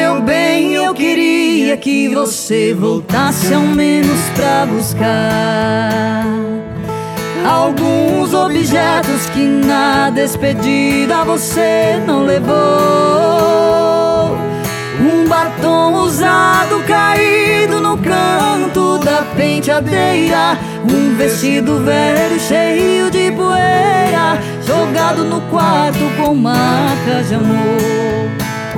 meu bem, eu queria que você voltasse ao menos pra buscar alguns objetos que na despedida você não levou. Um batom usado caído no canto da penteadeira, um vestido velho cheio de poeira jogado no quarto com marcas de amor.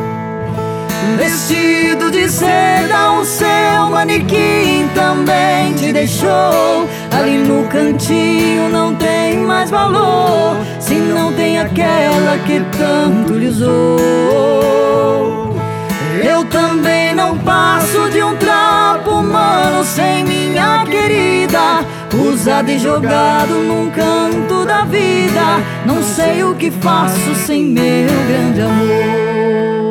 Vestido de seda, o seu manequim também te deixou. Ali no cantinho não tem mais valor, se não tem aquela que tanto lhe usou. Eu também não passo de um trapo humano sem minha querida, usado e jogado num canto da vida. Não sei o que faço sem meu grande amor.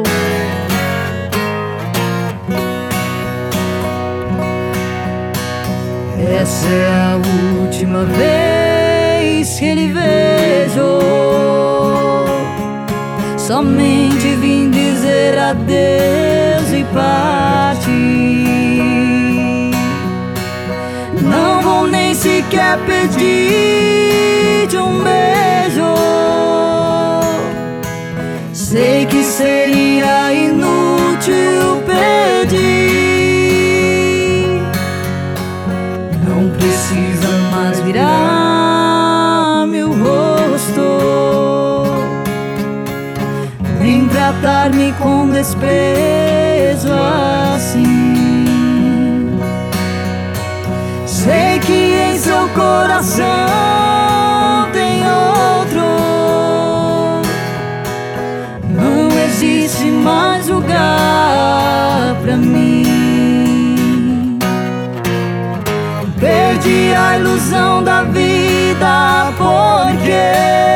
Essa é a última vez que ele vejo. Somente vim dizer adeus e partir. Não vou nem sequer pedir-te um beijo. Sei que seria inútil pedir. Não precisa mais virar meu rosto, nem tratar-me com desprezo assim. Sei que em seu coração tem outro. Não existe mais lugar pra mim. Perdi a ilusão da vida porque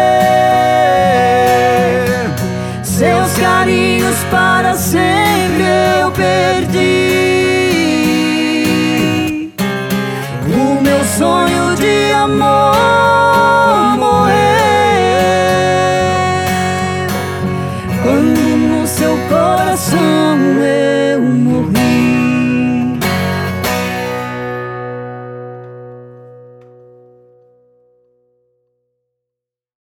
seus carinhos para sempre eu perdi. O meu sonho de amor morreu quando no seu coração eu morri.